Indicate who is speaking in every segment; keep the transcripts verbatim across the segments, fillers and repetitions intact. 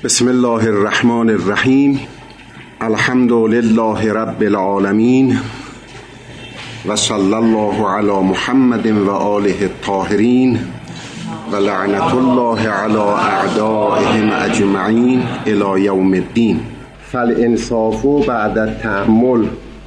Speaker 1: بسم الله الرحمن الرحیم. الحمد لله رب العالمین و صلی الله علی محمد و آله الطاهرین و لعنت الله علی اعدائهم اجمعین الی یوم الدین. فالانصاف بعد التأمل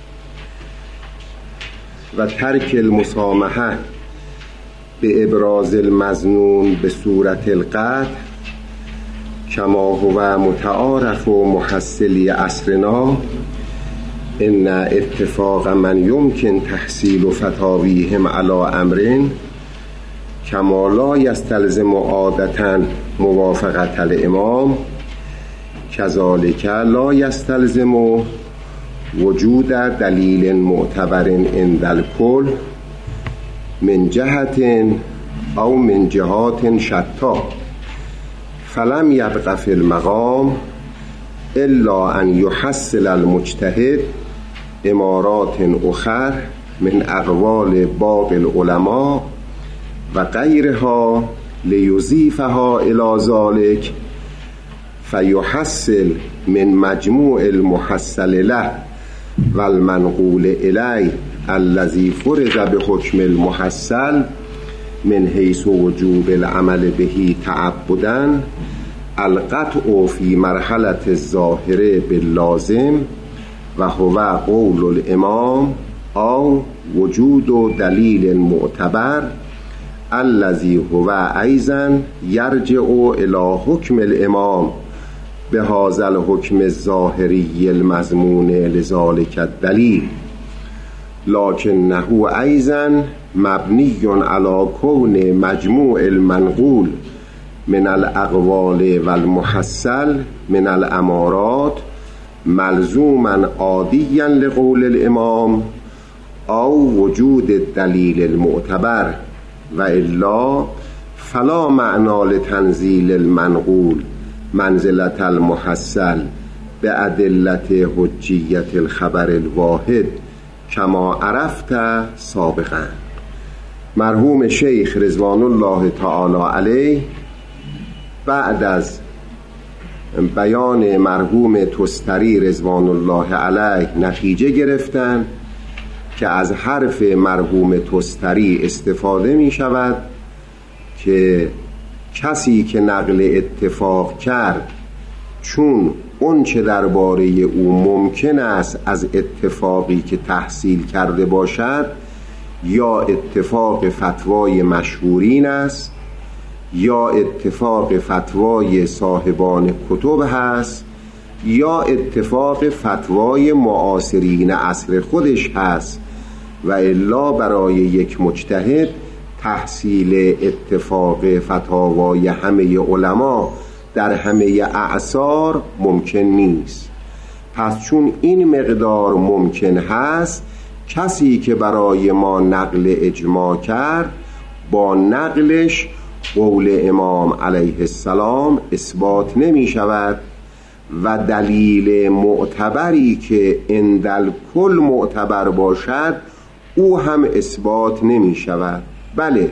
Speaker 1: و ترک المسامحه به ابراز المظنون به صورت القطع کما هو متعارف و محصلی عصرنا ان اتفاق من یمکن تحصیل فتاویهم علی امر کما لا یستلزم عادة موافقت الامام کذالک لا یستلزم وجود دلیل معتبر عند الکل من جهت او من جهات شتا فلم یبق فی المقام الا ان یحصل المجتهد امارات اخر من اقوال باقی العلماء و غیرها لیضیفها الی ذلک فیحصل من مجموع المحصل له و المنقول الیه الذی فرض بحکم المحصل من حیث وجوب العمل به تعبدا القطع فی مرحلة الظاهره باللازم و هو قول الامام او وجود دلیل معتبر الذی هو ایضا یرجع الی حکم الامام بهذا الحکم الظاهری المضمون لذلك الدلیل لکنه ایضا مبنی علی کون مجموع المنقول من الاقوال و المحصل من الامارات ملزوما عادیا لقول الامام او وجود الدلیل المعتبر و الا فلا معنی لتنزیل المنقول منزلة المحصل بأدلة حجیت الخبر الواحد کما عرفت سابقا. مرحوم شیخ رضوان الله تعالی علیه بعد از بیان مرحوم تستری رضوان الله علیه نتیجه گرفتن که از حرف مرحوم تستری استفاده می شود که کسی که نقل اتفاق کرد چون اون چه درباره او ممکن است از اتفاقی که تحصیل کرده باشد یا اتفاق فتوای مشهورین است یا اتفاق فتوای صاحبان کتب هست یا اتفاق فتوای معاصرین عصر خودش هست و الا برای یک مجتهد تحصیل اتفاق فتاوای همه علما در همه اعصار ممکن نیست. پس چون این مقدار ممکن هست کسی که برای ما نقل اجماع کرد با نقلش قول امام علیه السلام اثبات نمی شود و دلیل معتبری که عند کل معتبر باشد او هم اثبات نمی شود. بله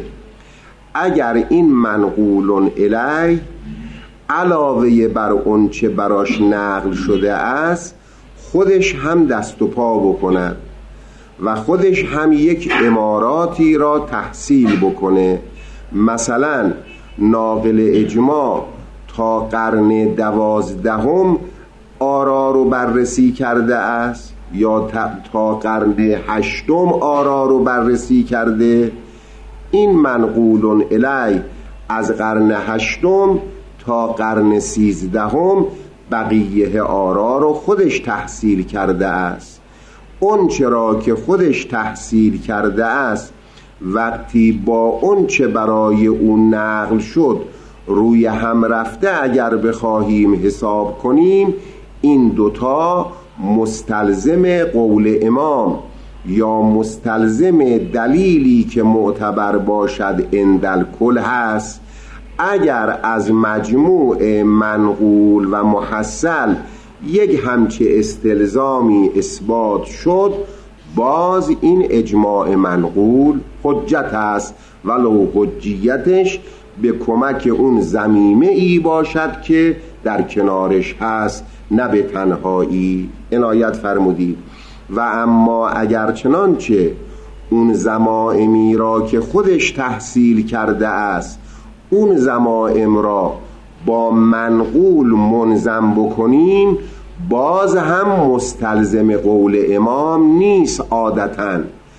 Speaker 1: اگر این منقول الی علاوه بر اون چه براش نقل شده است خودش هم دست و پا بکند و خودش هم یک اماراتی را تحصیل بکنه، مثلا ناقل اجماع تا قرن دوازدهم آرا رو بررسی کرده است یا تا قرن هشتم آرا رو بررسی کرده، این منقول الی از قرن هشتم تا قرن سیزدهم بقیه آرا رو خودش تحصیل کرده است. اون چرا که خودش تحصیل کرده است وقتی با اون چه برای اون نقل شد روی هم رفته اگر بخواهیم حساب کنیم این دوتا مستلزم قول امام یا مستلزم دلیلی که معتبر باشد عند کل هست. اگر از مجموع منقول و محصل یک همچه استلزامی اثبات شد باز این اجماع منقول حجت است ولو حجیتش به کمک اون ضمیمه ای باشد که در کنارش هست نه به تنهایی. عنایت فرمودید. و اما اگر چنانچه اون ضمائمی را که خودش تحصیل کرده است اون ضمائم را با منقول منظم بکنیم، باز هم مستلزم قول امام نیست عادتاً،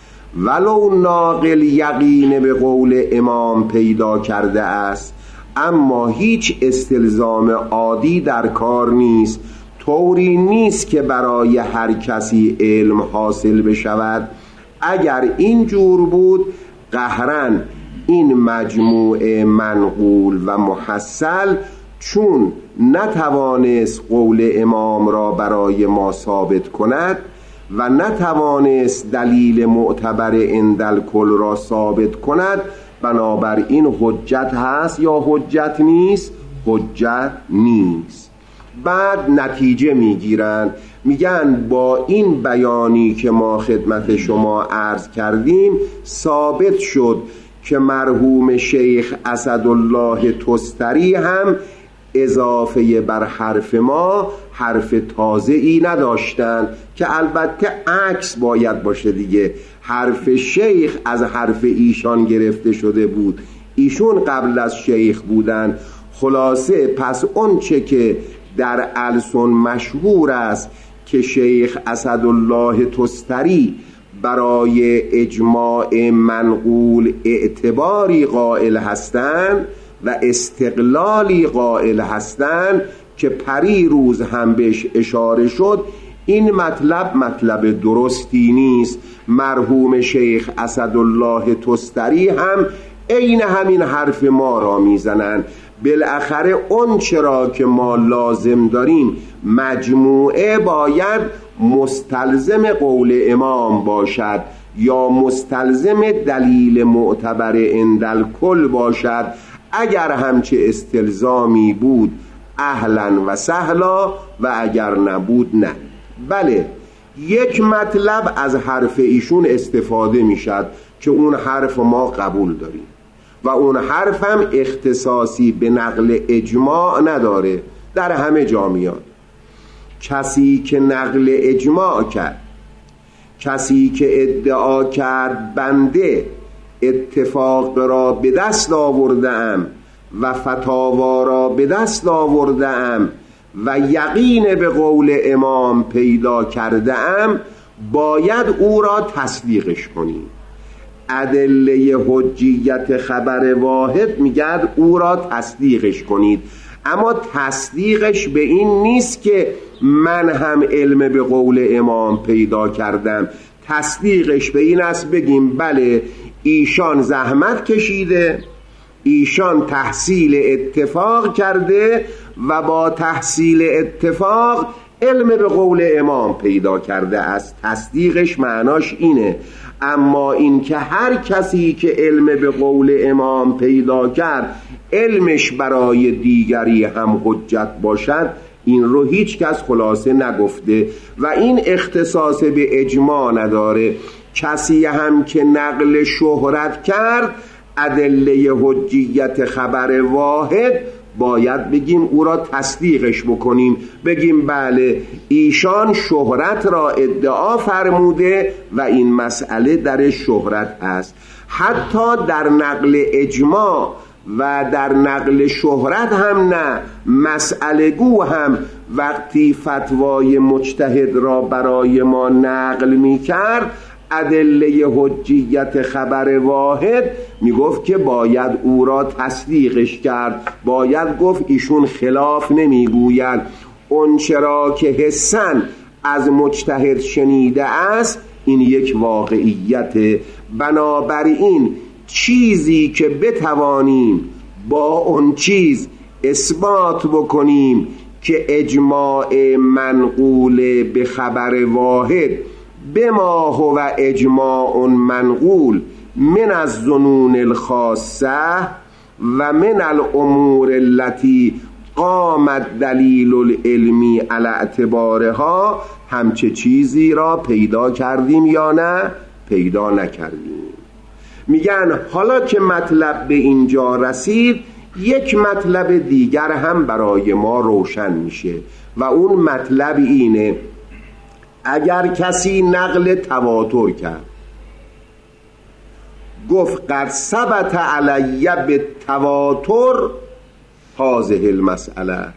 Speaker 1: ولو ناقل یقین به قول امام پیدا کرده است، اما هیچ استلزام عادی در کار نیست. طوری نیست که برای هر کسی علم حاصل بشود. اگر این جور بود قهراً این مجموعه منقول و محصل چون نتوانست قول امام را برای ما ثابت کند و نتوانست دلیل معتبر عندالکل را ثابت کند، بنابراین حجت هست یا حجت نیست؟ حجت نیست. بعد نتیجه میگیرن، میگن با این بیانی که ما خدمت شما عرض کردیم ثابت شد که مرحوم شیخ اسدالله تستری هم اضافه بر حرف ما حرف تازه ای نداشتند، که البته عکس باید باشه دیگه. حرف شیخ از حرف ایشان گرفته شده بود، ایشون قبل از شیخ بودن. خلاصه پس اون چه که در السن مشهور است که شیخ اسدالله تستری برای اجماع منقول اعتباری قائل هستند و استقلالی قائل هستند که پری روز هم بهش اشاره شد، این مطلب مطلب درستی نیست. مرحوم شیخ اسدالله تستری هم عین همین حرف ما را میزنند. بالاخره اون چرا که ما لازم داریم مجموعه باید مستلزم قول امام باشد یا مستلزم دلیل معتبر عندالکل باشد. اگر همچه استلزامی بود اهلا و سهلا، و اگر نبود نه. بله، یک مطلب از حرف ایشون استفاده میشد که اون حرف ما قبول داریم و اون حرف هم اختصاصی به نقل اجماع نداره، در همه جا میاد. کسی که نقل اجماع کرد، کسی که ادعا کرد بنده اتفاق را به دست آورده‌ام و فتاوا را به دست آورده‌ام و یقین به قول امام پیدا کرده‌ام، باید او را تصدیقش کنیم. ادله حجیت خبر واحد میگه او را تصدیقش کنید، اما تصدیقش به این نیست که من هم علم به قول امام پیدا کردم. تصدیقش به این است بگیم بله ایشان زحمت کشیده، ایشان تحصیل اتفاق کرده و با تحصیل اتفاق علم به قول امام پیدا کرده است. تصدیقش معناش اینه. اما این که هر کسی که علم به قول امام پیدا کرد علمش برای دیگری هم حجت باشد، این رو هیچ کس خلاصه نگفته و این اختصاص به اجماع نداره. کسی هم که نقل شهرت کرد ادله حجیت خبر واحد، باید بگیم او را تصدیقش بکنیم، بگیم بله ایشان شهرت را ادعا فرموده و این مسئله در شهرت است. حتی در نقل اجماع و در نقل شهرت هم نه، مسئله گو هم وقتی فتوای مجتهد را برای ما نقل می کرد، ادله حجیت خبر واحد میگفت که باید او را تصدیقش کرد، باید گفت ایشون خلاف نمیگوید. اون چرا که حسن از مجتهد شنیده است این یک واقعیت. بنابراین چیزی که بتوانیم با اون چیز اثبات بکنیم که اجماع منقول به خبر واحد بما هو اجماع منقول من الظنون الخاصه و من الامور التي قامت دلیل العلمی علی اعتبارها، همچه چیزی را پیدا کردیم یا نه پیدا نکردیم. میگن حالا که مطلب به اینجا رسید، یک مطلب دیگر هم برای ما روشن میشه و اون مطلب اینه: اگر کسی نقل تواتر کرد، گفت قد ثبت علی بالتواتر هذه المسئله،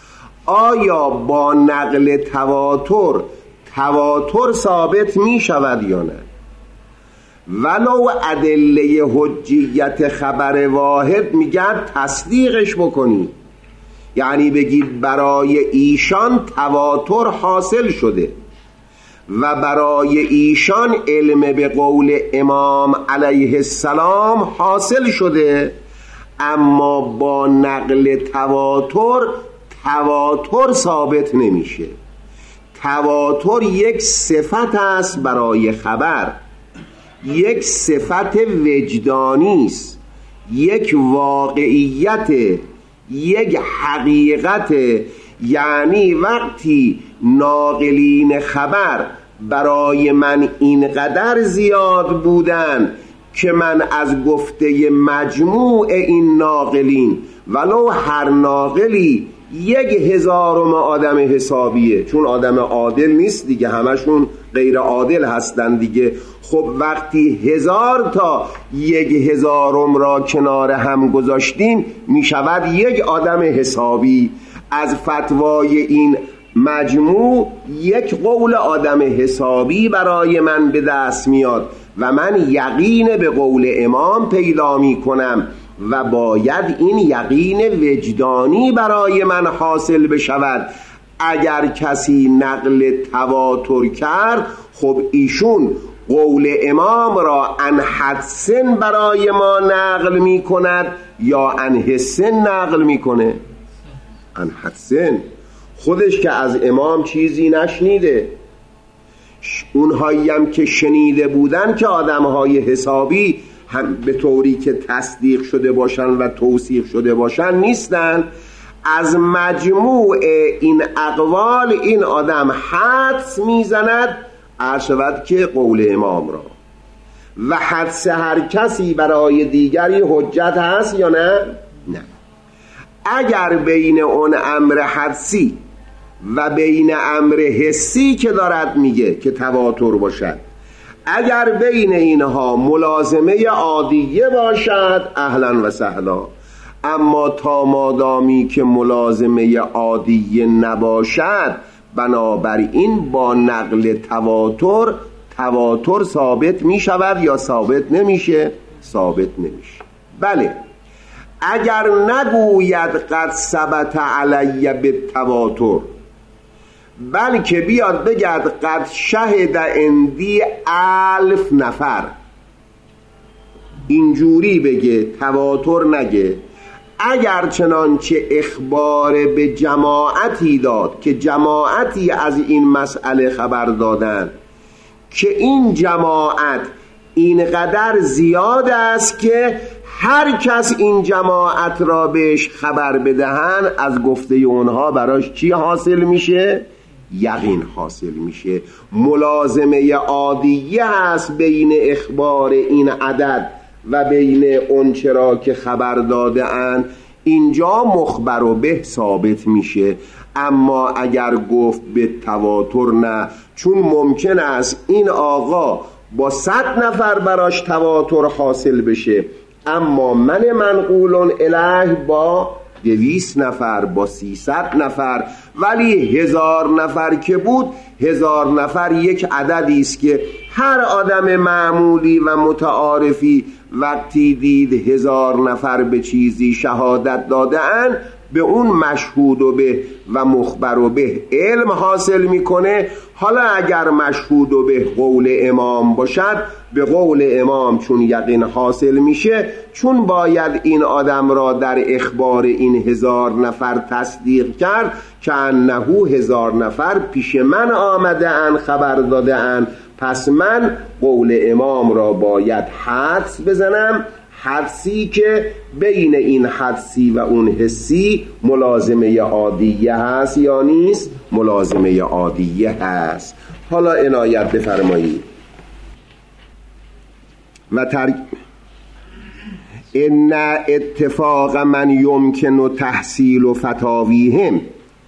Speaker 1: آیا با نقل تواتر تواتر ثابت می شود یا نه؟ ولو ادله حجیت خبر واحد میگن تصدیقش بکنید، یعنی بگید برای ایشان تواتر حاصل شده و برای ایشان علم به قول امام علیه السلام حاصل شده، اما با نقل تواتر تواتر ثابت نمیشه. تواتر یک صفت است برای خبر، یک صفت وجدانی است، یک واقعیت، یک حقیقت. یعنی وقتی ناقلین خبر برای من اینقدر زیاد بودن که من از گفته مجموع این ناقلین ولو هر ناقلی یک هزارم آدم حسابیه، چون آدم عادل نیست دیگه، همشون غیر عادل هستن دیگه. خب وقتی هزار تا یک هزارم را کنار هم گذاشتیم می شود یک آدم حسابی. از فتوای این مجموع یک قول آدم حسابی برای من به دست میاد و من یقین به قول امام پیدا می کنم و باید این یقین وجدانی برای من حاصل بشود. اگر کسی نقل تواتر کرد، خب ایشون قول امام را ان حدسن برای ما نقل می کند یا ان حسن نقل می کنه؟ ان حدسن. خودش که از امام چیزی نشنیده، اونهایی هم که شنیده بودن که آدمهای حسابی هم به طوری که تصدیق شده باشن و توثیق شده باشن نیستن. از مجموع این اقوال این آدم حدس میزند ارشود که قول امام را، و حدس هر کسی برای دیگری حجت هست یا نه؟ نه. اگر بین اون امر حدسی و بین امر حسی که دارد میگه که تواتر باشد، اگر بین اینها ملازمه عادیه باشد اهلا و سهلا، اما تا مادامی که ملازمه عادیه نباشد، بنابراین با نقل تواتر تواتر ثابت می شود یا ثابت نمیشه؟ ثابت نمیشه. بله، اگر نگوید قد ثبت علی بالتواتر، بلکه بیاد بگد قد شهد عندی الف نفر، اینجوری بگه، تواتر نگه. اگر چنانچه اخبار به جماعتی داد که جماعتی از این مسئله خبر دادن که این جماعت اینقدر زیاد است که هر کس این جماعت را بهش خبر بدهن، از گفته اونها براش چی حاصل میشه؟ یقین حاصل میشه. ملازمه عادیه هست بین اخبار این عدد و بین اون چرا که خبر داده اند، اینجا مخبر و به ثابت میشه. اما اگر گفت به تواتر نه، چون ممکن است این آقا با صد نفر براش تواتر حاصل بشه، اما من منقول الیه با دویست نفر، با سیصد نفر، ولی هزار نفر که بود، هزار نفر یک عددی است که هر آدم معمولی و متعارفی وقتی دید هزار نفر به چیزی شهادت داده اند، به اون مشهود و به و مخبر و به علم حاصل میکنه. حالا اگر مشهود و به قول امام باشد، به قول امام چون یقین حاصل میشه، چون باید این آدم را در اخبار این هزار نفر تصدیق کرد که انهو هزار نفر پیش من آمده ان خبر داده ان، پس من قول امام را باید حدس بزنم، حدسی که بین این حدسی و اون حسی ملازمه عادیه هست یا نیست؟ ملازمه عادیه هست. حالا عنایت بفرمایید. و تر... ان اتفاق من یمکن تحصیل فتاویهم،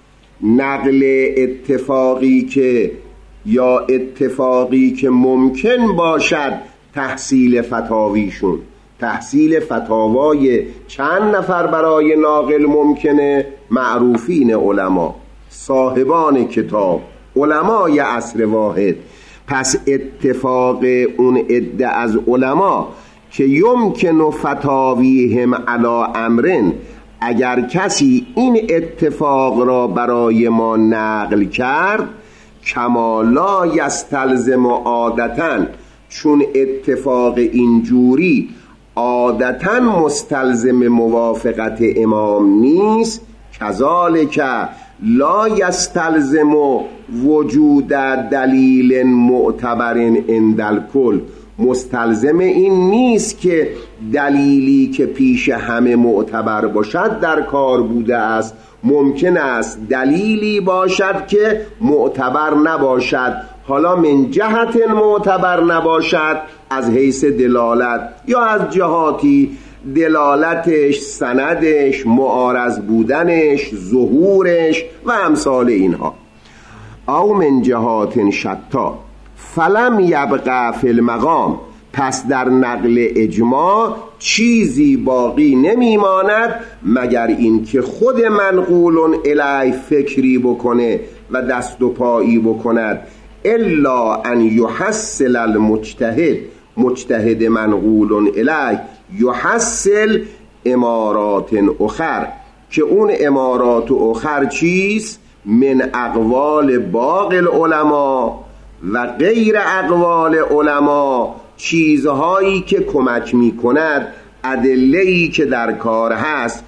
Speaker 1: نقل اتفاقی که یا اتفاقی که ممکن باشد تحصیل فتاویشون. تحصیل فتاوای چند نفر برای ناقل ممکنه؟ معروفین علما، صاحبان کتاب، علمای عصر واحد. پس اتفاق اون عده از علما که یمکن فتاویهم علی امرن، اگر کسی این اتفاق را برای ما نقل کرد، کما لا یستلزم عادتاً، چون اتفاق اینجوری عادتاً مستلزم موافقت امام نیست، کذالک لا یستلزم وجود دلیل معتبر عند الکل، مستلزم این نیست که دلیلی که پیش همه معتبر باشد در کار بوده است. ممکن است دلیلی باشد که معتبر نباشد، حالا من جهت معتبر نباشد از حیث دلالت یا از جهاتی دلالتش، سندش، معارض بودنش، ظهورش و امثال اینها. او من جهات شتا فلم یبقى فی المقام، پس در نقل اجماع چیزی باقی نمیماند مگر این که خود منقول الیه فکری بکنه و دست و پایی بکند. الا ان یحصل المجتهد، مجتهد منقول الیه یحصل امارات اخر، که اون امارات اخر چیست؟ من اقوال باقی العلماء و غیر اقوال علما، چیزهایی که کمک می کند، ادله‌ای که در کار هست،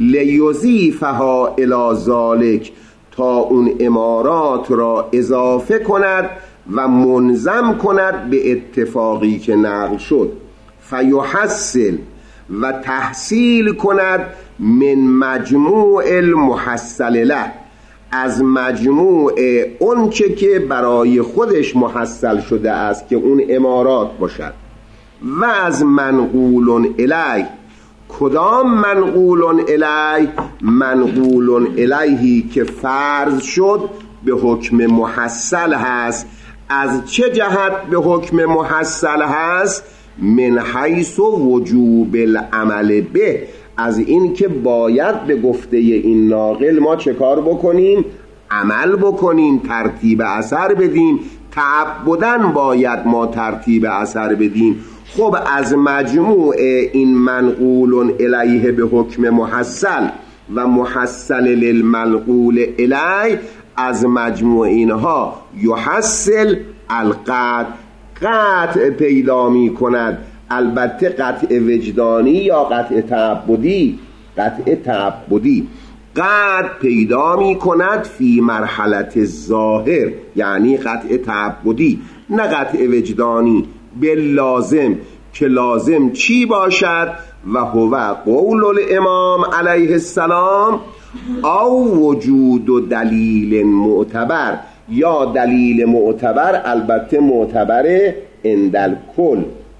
Speaker 1: لیضیفها الی ذالک، تا اون امارات را اضافه کند و منظم کند به اتفاقی که نقل شد. فیحصل، و تحصیل کند من مجموع المحصل له، از مجموع اون چه که برای خودش محصل شده است که اون امارات باشد. و از منقول الیه، کدام منقول الیه؟ منقول الیهی که فرض شد به حکم محصل هست. از چه جهت به حکم محصل هست؟ من حیث وجوب العمل به، از این که باید به گفته این ناقل ما چه کار بکنیم؟ عمل بکنیم، ترتیب اثر بدیم، تعبداً باید ما ترتیب اثر بدیم. خب از مجموع این منقول الیه به حکم محصل و محصل للمنقول الیه، از مجموع اینها یحصل القطع، قطع پیدا می کند. البته قطع وجدانی یا قطع تعبدی، قطع تعبدی قطع پیدا می کند فی مرحلت ظاهر، یعنی قطع تعبدی، نه قطع وجدانی. باللازم، که لازم چی باشد؟ و هو قول الامام علیه السلام او وجود دلیل معتبر، یا دلیل معتبر، البته معتبر عند الکل،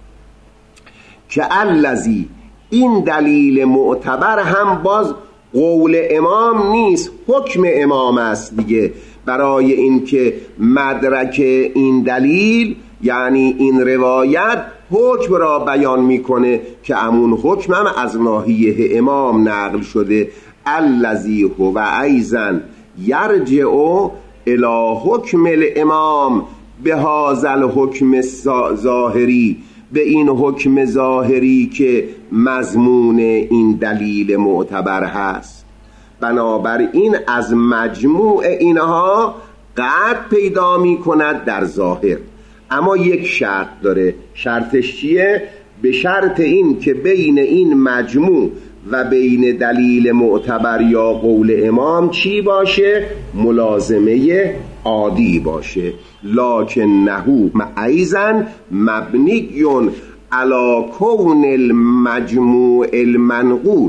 Speaker 1: که الذی، این دلیل معتبر هم باز قول امام نیست، حکم امام است دیگه. برای اینکه مدرک این دلیل یعنی این روایت حکم را بیان میکنه که امون حکم هم از ناحیه امام نقل شده. الذی هو ایضا یرجع الی حکم الامام به هذا الحکم ظاهری، به این حکم ظاهری که مضمون این دلیل معتبر هست. بنابراین از مجموع اینها قطع پیدا می کند در ظاهر. اما یک شرط داره. شرطش چیه؟ به شرط این که بین این مجموع و بین دلیل معتبر یا قول امام چی باشه؟ ملازمه عادی باشه. لکن نهو ایضا مبنیون علی کون المجموع المنقول،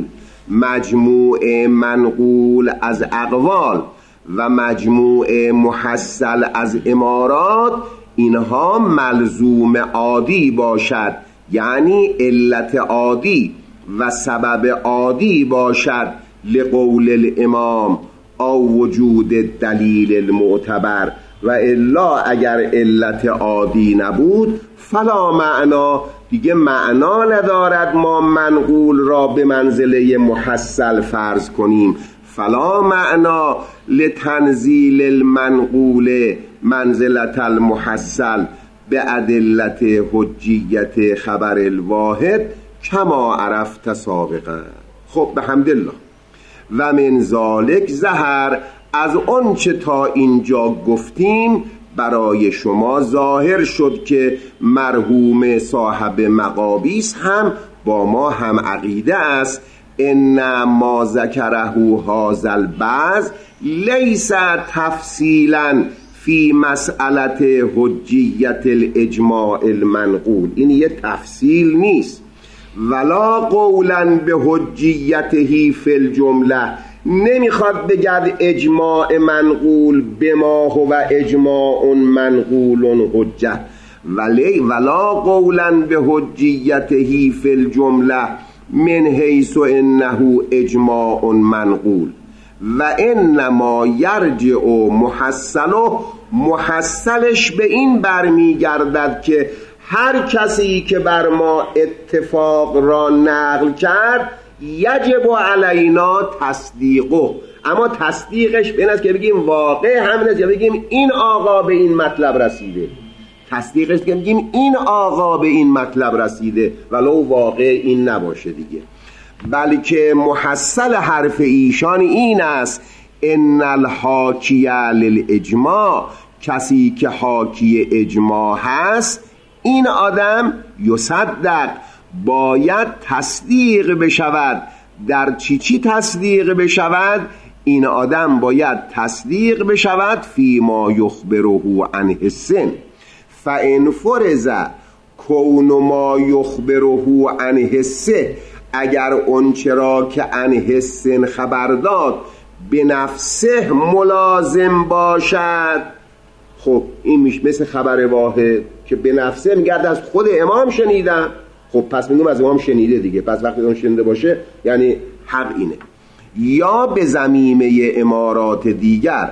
Speaker 1: مجموع منقول از اقوال و مجموع محصل از امارات، اینها ملزوم عادی باشد، یعنی علت عادی. و سبب عادی باشد لقول الامام او وجود دلیل المعتبر، و الا اگر علت عادی نبود فلا معنا، دیگه معنا ندارد ما منقول را به منزله محصل فرض کنیم. فلا معنا لتنزیل المنقول منزلت المحصل به ادلت حجیت خبر الواحد کما عرفت سابقا. خب به حمدالله. و من ذالک ظهر، از آنچه تا اینجا گفتیم برای شما ظاهر شد که مرحوم صاحب مقابیس هم با ما هم عقیده است. ان ما ذکره هذا البعض لیس تفصیلا فی مسئله حجیت الاجماع المنقول، این یه تفصیل نیست. ولا قولا به حجیته فی الجمله، نمیخواد بگرد اجماع منقول به ما هو اجماع منقول حجه، ولی ولا قولا به حجیته فی الجمله من حیث انه اجماع منقول و انما یرجع محصله، محصلش به این برمیگردد که هر کسی که بر ما اتفاق را نقل کرد یجب علینا تصدیقه، اما تصدیقش به این است که بگیم واقع همین است یا بگیم این آقا به این مطلب رسیده. تصدیقش که بگیم این آقا به این مطلب رسیده ولو واقع این نباشه دیگه. بلکه محصل حرف ایشان این است ان الحاکی للاجماع، کسی که حاکی اجماع هست این آدم یصدق، باید تصدیق بشود. در چی چی تصدیق بشود؟ این آدم باید تصدیق بشود فی ما یخبره عن حسن، فان فرض کون ما یخبره عن حسه، اگر اونچه را که عن حسن خبر داد به نفسه ملازم باشد. خب این میشه مثل خبر واحد که به نفسه میگرد از خود امام شنیدم، خب پس میگم از امام شنیده دیگه، پس وقتی اون شنیده باشه یعنی حق اینه. یا به ضمیمه امارات دیگر،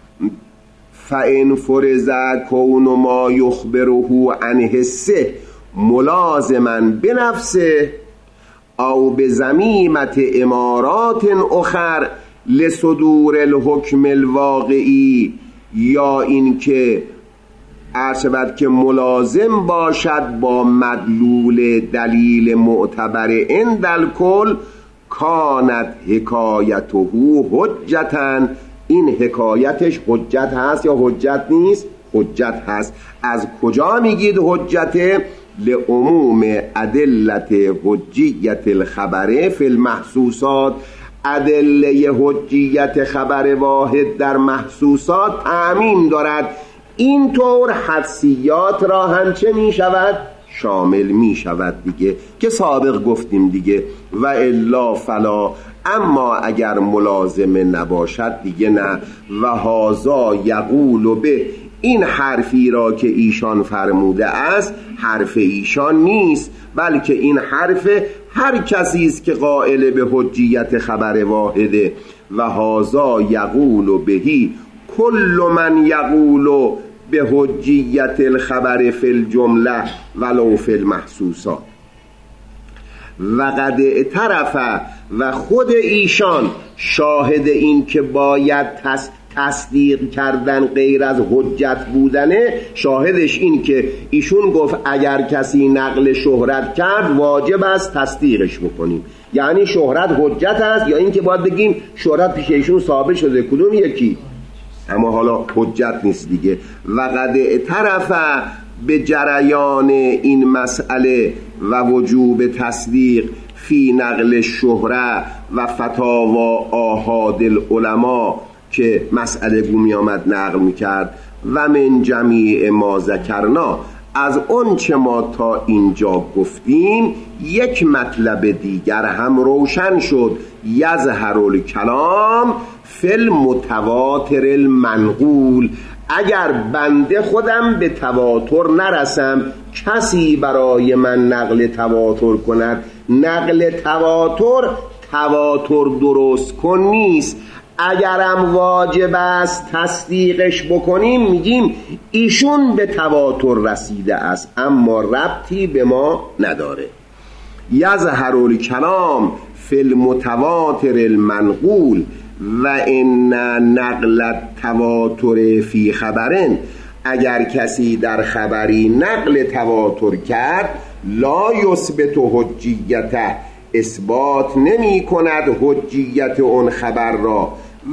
Speaker 1: فان فرض کون ما یخبره عن حسه ملازما بنفسه او به ضمیمت امارات اخر لصدور الحکم الواقعی، یا این که عرشبت که ملازم باشد با مدلول دلیل معتبر عند الکل کانت حکایته حجتاً، این حکایتش حجت هست یا حجت نیست؟ حجت هست. از کجا میگید حجته؟ لعموم ادلت حجیت الخبر فی المحسوسات، ادله حجیت خبر واحد در محسوسات تعمیم دارد. اینطور حدسیات را هم چه می شود؟ شامل می شود دیگه، که سابق گفتیم دیگه. و الا فلا، اما اگر ملازم نباشد دیگه نه. و هازا یقول به، این حرفی را که ایشان فرموده است حرف ایشان نیست، بلکه این حرف هر کسی است که قائل به حجیت خبر واحده. و هازا یقول بهی کل من یقول به حجیت الخبر فی الجمله ولو فی المحسوسات. و قد اعترف، و خود ایشان شاهد این که باید تص... تصدیق کردن غیر از حجت بودنه، شاهدش این که ایشون گفت اگر کسی نقل شهرت کرد واجب است تصدیقش بکنیم. یعنی شهرت حجت است یا این که باید بگیم شهرت پیش ایشون ثابت شده؟ کدوم یکی؟ اما حالا حجت نیست دیگه. و قد اعترف به جریان این مسئله و وجوب تصدیق فی نقل شهره و فتاوا آحاد العلماء، که مسئله گومی آمد نقل میکرد. و من جمیع ما ذکرنا، از اون چه ما تا اینجا گفتیم یک مطلب دیگر هم روشن شد. یظهر الکلام فی المتواتر المنقول، اگر بنده خودم به تواتر نرسم، کسی برای من نقل تواتر کند نقل تواتر تواتر درست کن نیست. اگرم واجب است تصدیقش بکنیم میگیم ایشون به تواتر رسیده است اما ربطی به ما نداره. یظهر الکلام فی المتواتر المنقول و ان نقل التواتر فی خبرن. اگر کسی در خبری نقل تواتر کرد لا یثبت حجیته، اثبات نمی کند حجیت اون خبر را،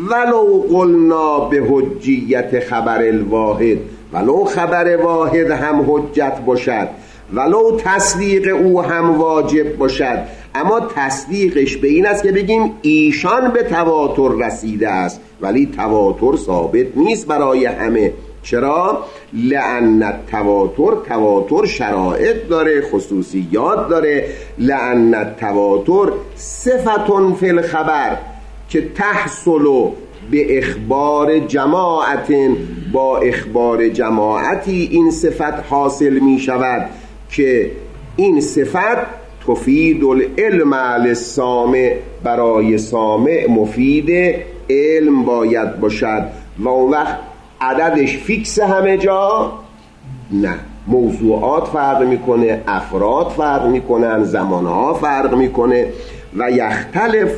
Speaker 1: ولو قلنا به حجیت خبر الواحد، ولو خبر واحد هم حجت باشد، ولو تصدیق او هم واجب باشد، اما تصدیقش به این است که بگیم ایشان به تواتر رسیده است، ولی تواتر ثابت نیست برای همه. چرا؟ لأن التواتر، تواتر شرایط داره، خصوصیات داره. لأن التواتر صفتون فی الخبر که تحصل به اخبار جماعت، با اخبار جماعتی این صفت حاصل می شود که این صفت تفید العلم للسامع، برای سامع مفید علم باید باشد. و اون وقت عددش فیکس همه جا نه، موضوعات فرق میکنه، افراد فرق میکنن، زمانها فرق میکنه. و یختلف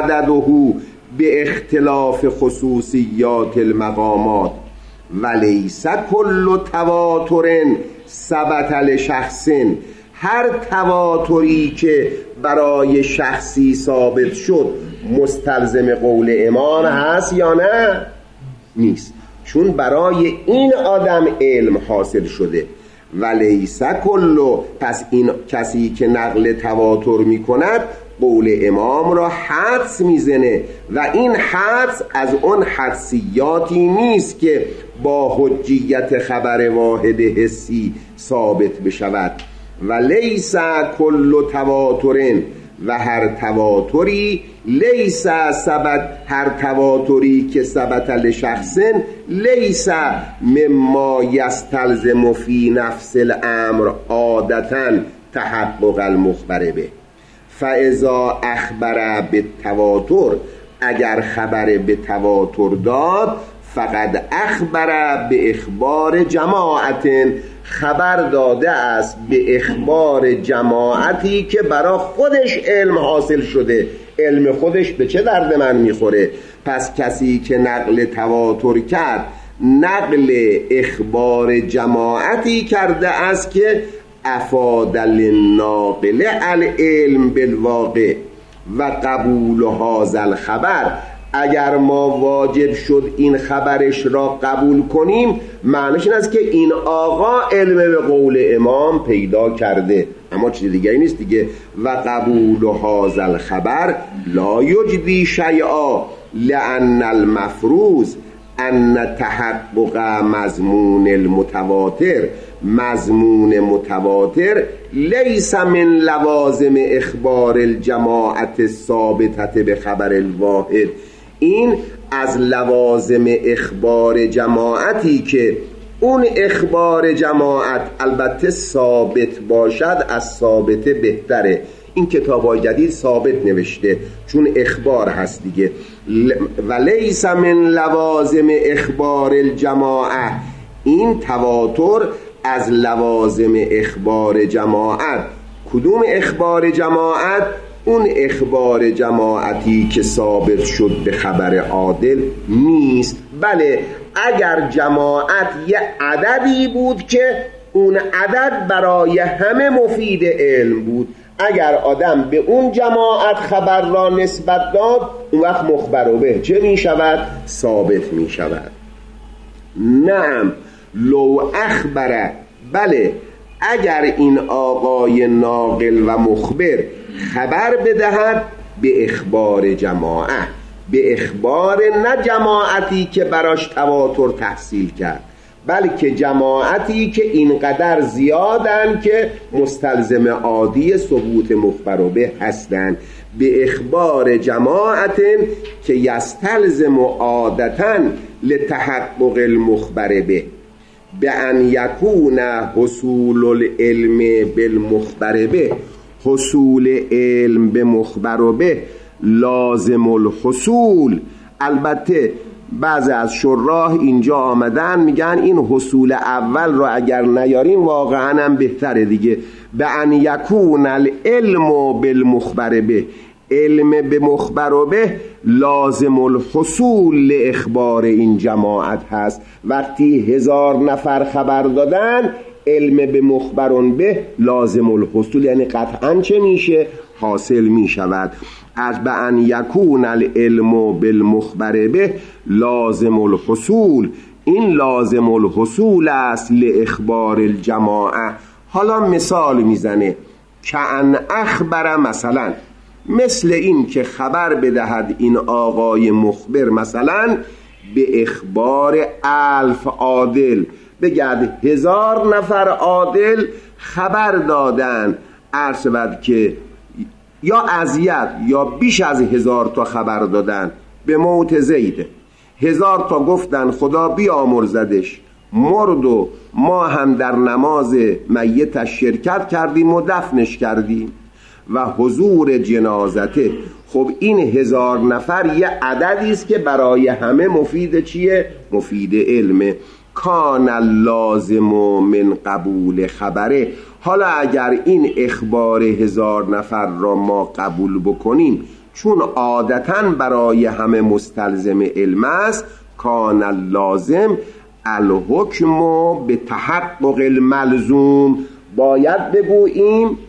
Speaker 1: عدده به اختلاف خصوصیات المقامات ولیس کل تواتر ثبت لشخص. هر تواتری که برای شخصی ثابت شد مستلزم قول امام هست یا نه؟ نیست، چون برای این آدم علم حاصل شده. ولیس کلو، پس این کسی که نقل تواتر می کند قول امام را حدس میزنه و این حدس از اون حدسیاتی نیست که با حجیت خبر واحد حسی ثابت بشود. و لیس کل تواترن، و هر تواتری لیس ثبت، هر تواتری که ثبت لشخصن لیس مما یستلزم فی نفس الامر عادتا تحقق المخبر به. فاذا اخبر به تواتر، اگر خبر به تواتر داد، فقد اخبر به اخبار جماعت، خبر داده است به اخبار جماعتی که برای خودش علم حاصل شده. علم خودش به چه درد من میخوره؟ پس کسی که نقل تواتر کرد نقل اخبار جماعتی کرده است که افاد للناقل العلم بالواقع و قبول هذا الخبر. اگر ما واجب شد این خبرش را قبول کنیم، معنیش این است که این آقا علم به قول امام پیدا کرده، اما چیز دیگری نیست دیگه. و قبول هذا الخبر لا یجدی شیئا لأن المفروض ان تحقق مضمون المتواتر، مضمون متواتر لیس من لوازم اخبار الجماعت الثابتة به خبر الواحد. این از لوازم اخبار جماعتی که اون اخبار جماعت البته ثابت باشد از ثابته بهتره. این کتاب‌های جدید ثابت نوشته چون اخبار هست دیگه. و لیس من لوازم اخبار الجماعه، این تواتر از لوازم اخبار جماعت. کدوم اخبار جماعت؟ اون اخبار جماعتی که ثابت شد به خبر عادل نیست. بله، اگر جماعت یه عددی بود که اون عدد برای همه مفید علم بود، اگر آدم به اون جماعت خبر را نسبت داد، اون وقت مخبر به چه می شود؟ ثابت می شود. نعم لو اخبره، بله اگر این آقای ناقل و مخبر خبر بدهد به اخبار جماعت، به اخبار نه جماعتی که براش تواتر تحصیل کرد، بلکه جماعتی که اینقدر زیادن که مستلزم عادی ثبوت مخبر به هستند، به اخبار جماعت که یستلزم عادتا لتحقق المخبر به به ان یکون حصول العلم بالمخبر به. حصول علم به مخبر و به لازم الحصول. البته بعضی از شراح اینجا آمدن میگن این حصول اول رو اگر نیاریم واقعا هم بهتره دیگه، به ان یکون العلم بالمخبر به، علم به مخبر و به لازم الحصول اخبار این جماعت هست. وقتی هزار نفر خبر دادن علم به مخبرون به لازم الحصول، یعنی قطعا چه میشه؟ حاصل میشود. از به ان یکون العلم بالمخبر به لازم الحصول، این لازم الحصول است لاخبار الجماعه. حالا مثال میزنه که ان اخبر، مثلا مثل این که خبر بدهد این آقای مخبر مثلا به اخبار الف عادل، بگرد هزار نفر عادل خبر دادن، عرض شود که یا اذیت یا بیش از هزار تا خبر دادن به موت زید، هزار تا گفتن خدا بیامرزدش، مرد و ما هم در نماز میتش شرکت کردیم و دفنش کردیم و حضور جنازته. خب این هزار نفر یه عددی است که برای همه مفید چیه؟ مفید علمه. کان اللازم من قبول خبره. حالا اگر این اخبار هزار نفر را ما قبول بکنیم چون عادتاً برای همه مستلزم علم است، کان اللازم الحکم به تحقق الملزوم، باید بگوییم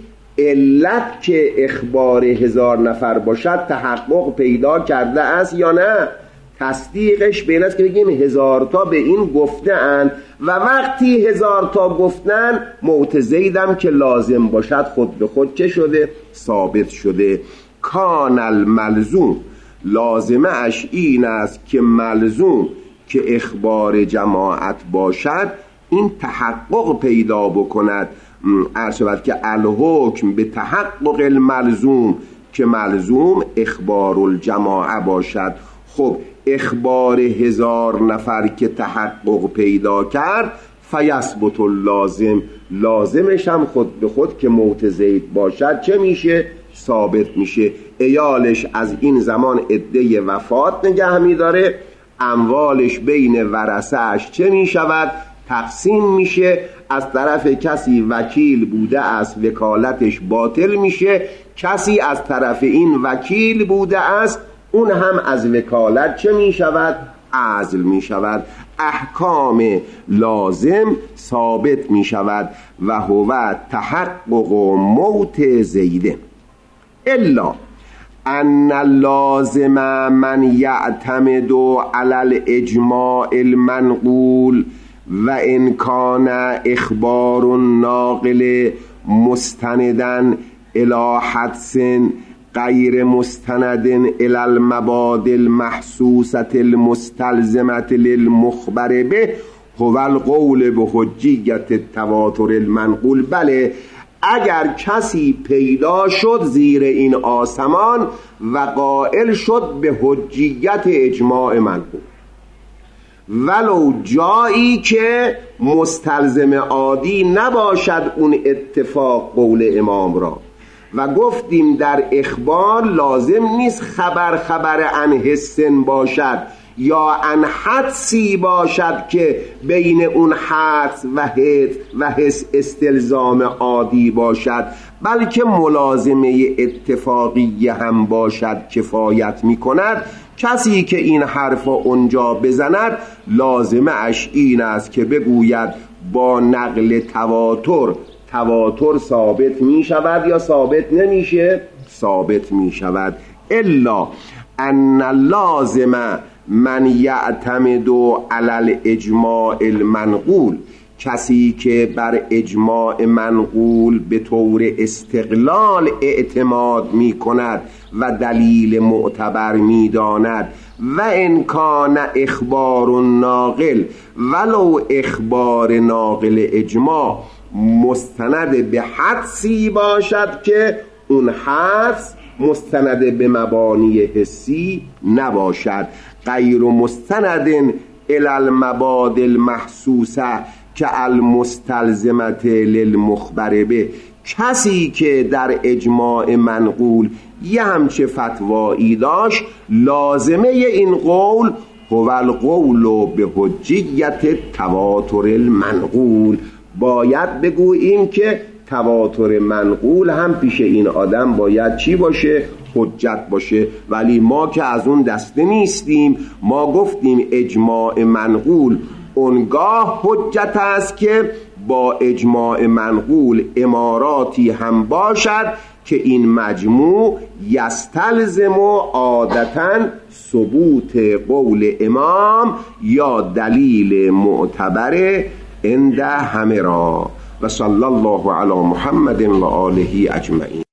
Speaker 1: علت که اخبار هزار نفر باشد تحقق پیدا کرده است یا نه. تصدیقش بین است که بگیم هزار تا به این گفته اند و وقتی هزار تا گفتن موت زیدم که لازم باشد خود به خود چه شده؟ ثابت شده. کان الملزوم، لازمه اش این است که ملزوم که اخبار جماعت باشد این تحقق پیدا بکند. عرض شود که الحکم به تحقق الملزوم، که ملزوم اخبار الجماعه باشد. خب اخبار هزار نفر که تحقق پیدا کرد فیثبت اللازم، لازمش هم خود به خود که موت زید باشد چه میشه؟ ثابت میشه. ایالش از این زمان عده وفات نگه میداره، اموالش بین ورثه‌اش چه میشود؟ تقسیم میشه. از طرف کسی وکیل بوده است وکالتش باطل میشه، کسی از طرف این وکیل بوده است اون هم از وکالت چه می شود؟ عزل می شود. احکام لازم ثابت می شود و هو تحقق موت زیده. الا ان لازم من یعتمد علی الاجماع المنقول و ان کان اخبار ناقل مستندن الی حدث غیر مستند الی المبادئ المحسوسة المستلزمة للمخبر به هو القول به حجیت التواتر المنقول. بله، اگر کسی پیدا شد زیر این آسمان و قائل شد به حجیت اجماع منقول، ولو جایی که مستلزم عادی نباشد اون اتفاق قول امام را، و گفتیم در اخبار لازم نیست خبر خبر عن حسن باشد یا عن حدسی باشد که بین اون حدس و حس و حس استلزام عادی باشد، بلکه ملازمه اتفاقی هم باشد کفایت می کند. کسی که این حرف اونجا بزند لازمه اش این است که بگوید با نقل تواتر، تواتر ثابت می شود یا ثابت نمیشه؟ ثابت می شود. الا ان لازم من یعتمد علی الاجماع المنقول، کسی که بر اجماع منقول به طور استقلال اعتماد می کند و دلیل معتبر می داند، و ان کان اخبار ناقل، ولو اخبار ناقل اجماع مستند به حدسی باشد که اون حدس مستند به مبانی حسی نباشد، غیر مستند الی المبادئ المحسوسه که المستلزمه للمخبر به، کسی که در اجماع منقول یه همچه فتوایی داشت، لازمه این قول هو القول به حجیت تواتر المنقول، باید بگوییم که تواتر منقول هم پیش این آدم باید چی باشه؟ حجت باشه. ولی ما که از اون دسته نیستیم، ما گفتیم اجماع منقول اونگاه حجت است که با اجماع منقول اماراتی هم باشد که این مجموع یستلزم عادتاً ثبوت قول امام یا دلیل معتبر عند همه را. و صلی الله علی محمد و آله اجمعین.